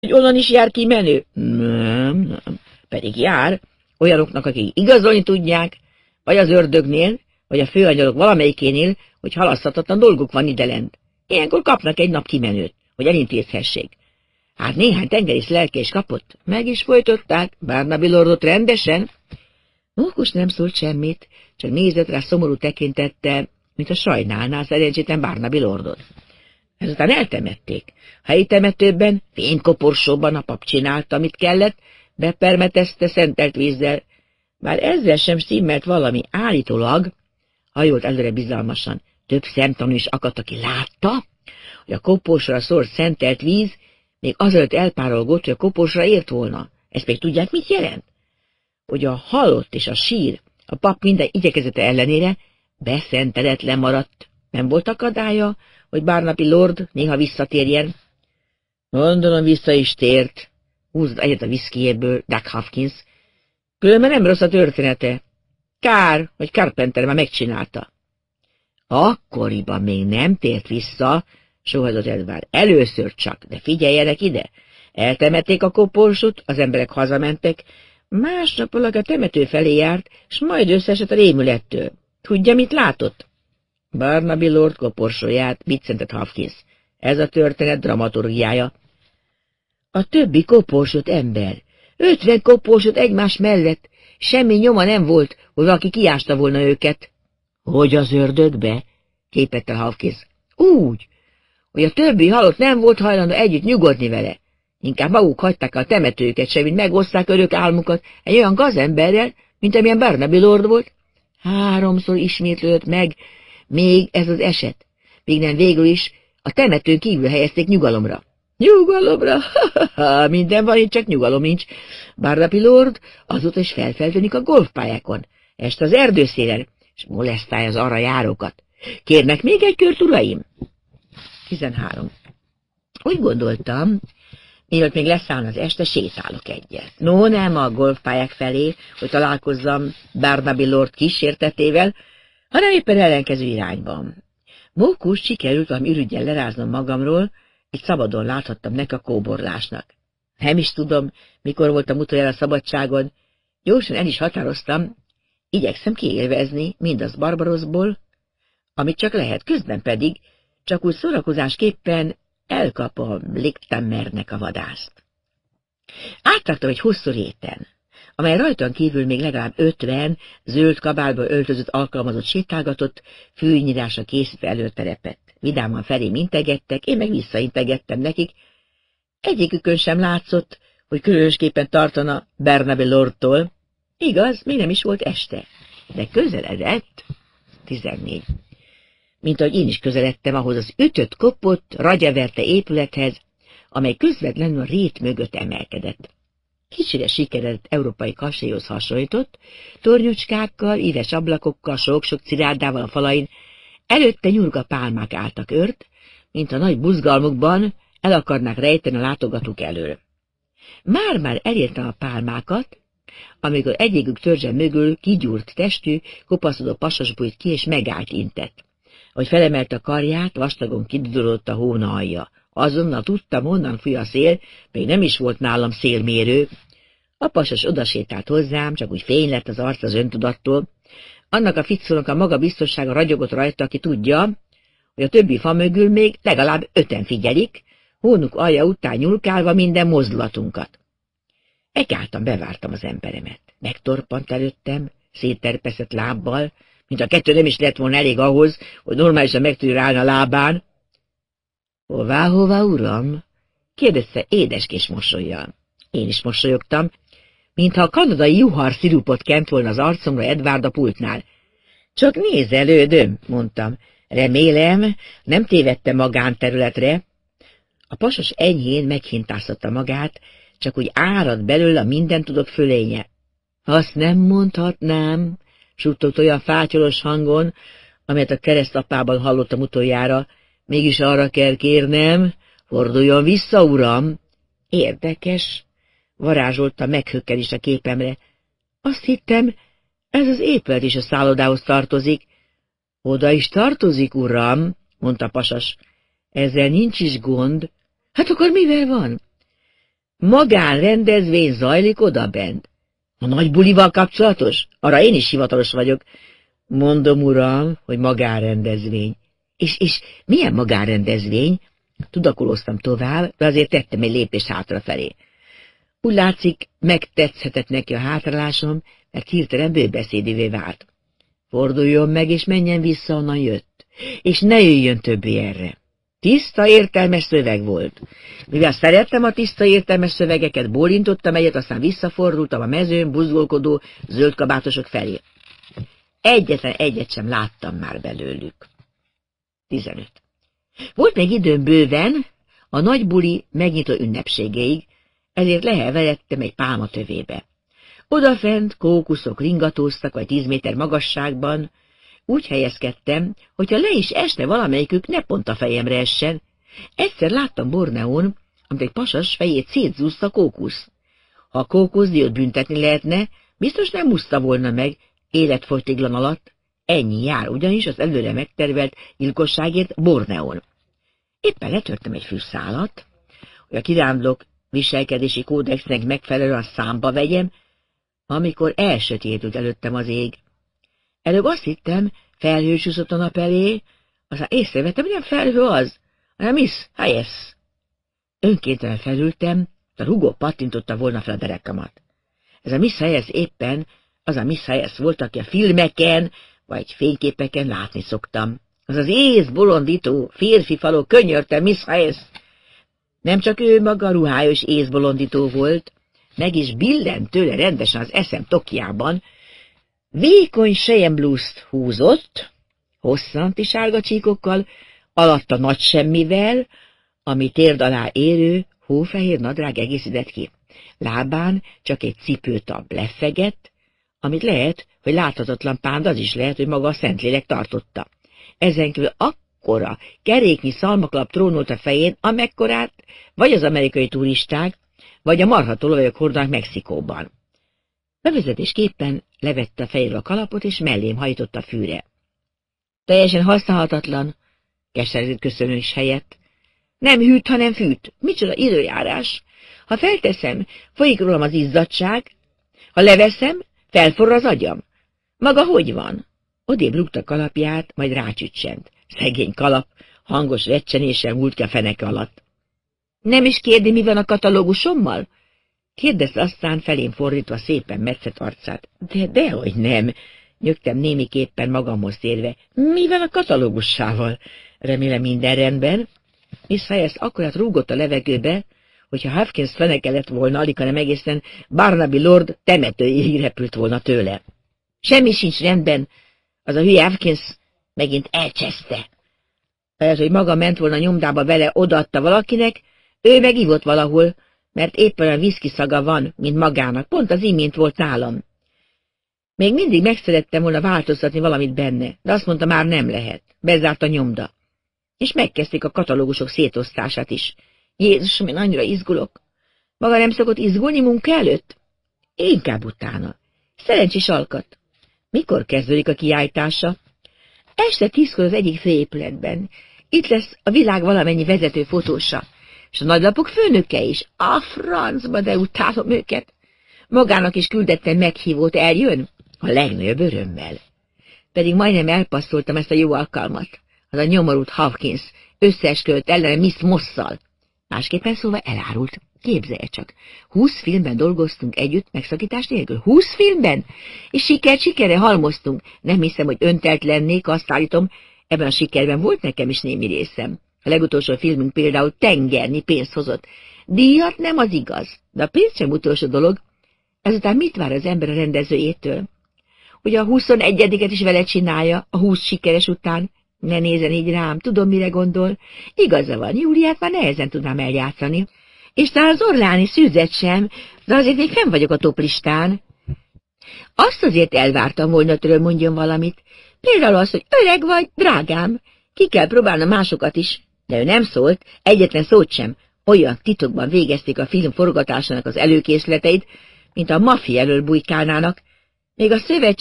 hogy onnan is jár ki menő? Nem. Pedig jár. Olyanoknak, akik igazolni tudják, vagy az ördögnél, vagy a főangyalok valamelyikénél, hogy halaszthatatlan dolguk van idelent. Ilyenkor kapnak egy nap kimenőt, hogy elintézhessék. Hát néhány tengerész lelkés kapott, meg is folytották, Barnaby lordot rendesen. Mókus nem szólt semmit, csak nézett rá szomorú tekintettel, mint a sajnálná szerencsétlen Barnaby lordot. Ezután eltemették. Helyi temetőben, fénykoporsóban a pap csinálta, amit kellett, bepermetezte szentelt vízzel. Bár ezzel sem stimmelt valami, állítólag, hajolt előre bizalmasan, több szemtanú is akadt, aki látta, hogy a koporsra szólt szentelt víz még azelőtt elpárolgott, hogy a koporsra ért volna. Ezt még tudják, mit jelent? Hogy a halott és a sír a pap minden igyekezete ellenére beszenteletlen maradt. Nem volt akadálya, hogy Barnaby lord néha visszatérjen. Gondolom vissza is tért, húzott egyet a viszkijéből Doug Hopkins. Különben nem rossz a története. Kár, hogy Carpenter már megcsinálta. Akkoriban még nem tért vissza, sóhajtott Edward. Először csak, de figyeljenek ide. Eltemették a koporsót, az emberek hazamentek, másnap valaki a temető felé járt, s majd összeesett a rémülettől. Tudja, mit látott? Barnaby lord koporsóját, viccentett Hopkins. Ez a történet dramaturgiája. A többi koporsót ember. 50 koporsót egymás mellett. Semmi nyoma nem volt, hogy valaki kiásta volna őket. Hogy az ördögbe? Képette Hopkins. Úgy, hogy a többi halott nem volt hajlandó együtt nyugodni vele. Inkább maguk hagyták a temetőket, semmint megoszták örök álmukat egy olyan gazemberrel, mint amilyen Barnaby lord volt. 3-szor ismétlődött meg még ez az eset, míg nem végül is a temetőn kívül helyezték nyugalomra. Nyugalomra? Minden van, itt csak nyugalom nincs. Barnaby lord azóta is felfeltűnik a golfpályákon, este az erdőszélen, és molesztálja az arra járókat. Kérnek még egy kört, uraim? 13. Úgy gondoltam, mielőtt még leszállna az este, sétálok egyet. No, nem a golfpályák felé, hogy találkozzam Barnaby lord kísértetével, hanem éppen ellenkező irányban. Mókus sikerült valami ürügyen leráznom magamról, így szabadon láthattam neki a kóborlásnak. Nem is tudom, mikor voltam utoljára a szabadságon, gyorsan el is határoztam, igyekszem kiélvezni mindaz Barbarossból, amit csak lehet, közben pedig csak úgy szórakozásképpen elkapom Lichtenmernek a vadászt. Átraktam egy hosszú réten, amely rajtam kívül még legalább 50 zöld kabálba öltözött alkalmazott sétálgatott, fűnyírásra készítve előterepet. Vidáman felé integettek, én meg visszaintegettem nekik. Egyikükön sem látszott, hogy különösképpen tartana Barnaby lordtól. Igaz, még nem is volt este, de közeledett. 14. Mint ahogy én is közeledtem ahhoz az ütött, kopott, ragyaverte épülethez, amely közvetlenül a rét mögött emelkedett. Kicsire sikeredett európai kasélyhoz hasonlított, tornyucskákkal, íves ablakokkal, sok-sok cirárdával a falain, előtte nyurga pálmák álltak ört, mint a nagy buzgalmukban el akarnák rejteni a látogatók elől. Már-már elértem a pálmákat, amikor egyikük törzse mögül kigyúrt testű, kopaszodó pasas bújt ki, és megállt intett. Ahogy felemelte a karját, vastagon kidudolott a hóna alja. Azonnal tudtam, honnan fúj a szél, még nem is volt nálam szélmérő. A pasas odasétált hozzám, csak úgy fény lett az arc az öntudattól. Annak a ficónak a maga biztonsága ragyogott rajta, aki tudja, hogy a többi fa mögül még legalább 5-en figyelik, hónuk alja után nyulkálva minden mozdulatunkat. Megálltam, bevártam az emberemet. Megtorpant előttem, szétterpeszett lábbal, mint a kettő nem is lett volna elég ahhoz, hogy normálisan meg tudja állni a lábán. Hová, uram? Kérdezte édeskés mosollyal. Én is mosolyogtam, mintha a kanadai juhar szirupot kent volna az arcomra Edward a pultnál. Csak nézelődöm, mondtam. Remélem, nem tévedte magánterületre. A pasas enyhén meghintáztatta magát, csak úgy árad belőle a mindentudók fölénye. Azt nem mondhatnám, suttogott olyan fátyolos hangon, amelyet a keresztapában hallottam utoljára. Mégis arra kell kérnem, forduljon vissza, uram. Érdekes, varázsolta meghökkenés a képemre. Azt hittem, ez az épület is a szállodához tartozik. Oda is tartozik, uram, mondta pasas. Ezzel nincs is gond. Hát akkor mivel van? Magánrendezvény zajlik odabent. A nagy bulival kapcsolatos? Arra én is hivatalos vagyok. Mondom, uram, hogy magánrendezvény. És milyen magánrendezvény? Tudakoloztam tovább, de azért tettem egy lépést hátrafelé. Úgy látszik, megtetszhetett neki a hátrálásom, mert hirtelen bőbeszédűvé vált. Forduljon meg, és menjen vissza, onnan jött, és ne jöjjön többé erre. Tiszta, értelmes szöveg volt. Mivel szerettem a tiszta, értelmes szövegeket, bólintottam egyet, aztán visszafordultam a mezőn buzgolkodó zöldkabátosok felé. Egyetlen egyet sem láttam már belőlük. 15. Volt még időm bőven a nagy buli megnyitó ünnepségéig, ezért lehelveredtem egy pálmatövébe. Odafent kókuszok ringatóztak, vagy 10 méter magasságban. Úgy helyezkedtem, hogyha le is esne valamelyikük, ne pont a fejemre essen. Egyszer láttam Borneón, amit egy pasas fejét szétzúzta kókusz. Ha a kókuszdiót büntetni lehetne, biztos nem úszta volna meg életfogytiglan alatt. Ennyi jár ugyanis az előre megtervelt gyilkosságért Borneón. Éppen letörtem egy fűszálat, hogy a kirándulók viselkedési kódexnek megfelelően számba vegyem, amikor elsötétült előttem az ég. Előbb azt hittem, felhősúszott a nap elé, aztán észrevettem, hogy nem felhő az, hanem Miss Hayes. Önkéntelen felültem, a rugó pattintotta volna fel a derekamat. Ez a Miss Hayes éppen az a Miss Hayes volt, aki a filmeken vagy fényképeken látni szoktam. Az az észbolondító, férfi faló, könyörte Miss Hayes. Nem csak ő maga ruhályos észbolondító volt, meg is billent tőle rendesen az eszem tokjában. Vékony selyemblúzt húzott, hosszanti sárga csíkokkal, alatta nagy semmivel, ami térd alá érő, hófehér nadrág egészített ki. Lábán csak egy cipőtab lefegett, amit lehet, hogy láthatatlan pánd, az is lehet, hogy maga a Szentlélek tartotta. Ezen kívül akkora keréknyi szalmaklap trónolt a fején, amekkorát vagy az amerikai turisták, vagy a marhatolvajok hordanak Mexikóban. Bevezetésképpen levette a fejéről a kalapot, és mellém hajtott a fűre. Teljesen használhatatlan, keserűt köszönés helyett. Nem hűt, hanem fűt. Micsoda időjárás. Ha felteszem, folyik rólam az izzadság, ha leveszem, felforr az agyam. Maga hogy van? Odébb rúgta kalapját, majd rácsüccsent. Szegény kalap, hangos recsenéssel múlt ki a feneke alatt. Nem is kérdi, mi van a katalógusommal? Kérdezte aztán felém fordítva szépen metszett arcát. Dehogy nem, nyögtem némiképpen magamhoz térve. Mi van a katalógussával? Remélem minden rendben. Miss Hayes akkorát rúgott a levegőbe, hogyha Hopkins feneke lett volna, alighanem egészen Barnaby Lord temetőjéig repült volna tőle. Semmi sincs rendben, az a hülye Hopkins megint elcseszte. Lehet, hogy maga ment volna nyomdába vele, odaadta valakinek, ő meg ivott valahol, mert éppen olyan viszki szaga van, mint magának, pont az imént volt nálam. Még mindig megszerettem volna változtatni valamit benne, de azt mondta, már nem lehet. Bezárt a nyomda. És megkezdték a katalógusok szétosztását is. Jézusom, én annyira izgulok. Maga nem szokott izgulni munka előtt? Inkább utána. Szerencsés alkat. Mikor kezdődik a kiállítása? Este 10-kor az egyik főépületben. Itt lesz a világ valamennyi vezető fotósa. És a nagylapok főnöke is. A francba, de utálom őket. Magának is küldettem meghívót, eljön? A legnagyobb örömmel. Pedig majdnem elpasszoltam ezt a jó alkalmat. Az a nyomorult Hopkins összeesküdt ellene Miss Mosszal. Másképpen szóval elárult. Képzelje csak. 20 filmben dolgoztunk együtt, megszakítás nélkül. 20 filmben? És sikerre halmoztunk. Nem hiszem, hogy öntelt lennék, azt állítom, ebben a sikerben volt nekem is némi részem. A legutolsó filmünk például tengernyi pénzt hozott. Díjat nem az igaz, de a pénz sem utolsó dolog. Ezután mit vár az ember a rendezőjétől? Hogy a 21-et is vele csinálja, a 20 sikeres után? Ne nézzen így rám, tudom, mire gondol. Igaza van, Júliát már nehezen tudnám eljátszani. És talán az Orláni szűzet sem, de azért még fenn vagyok a toplistán. Azt azért elvártam volna tőle, mondjon valamit. Például az, hogy öreg vagy, drágám. Ki kell próbálnom másokat is. De ő nem szólt, egyetlen szót sem. Olyan titokban végezték a film forgatásának az előkészleteit, mint a maffia elől bujkálnának. Még a szövetség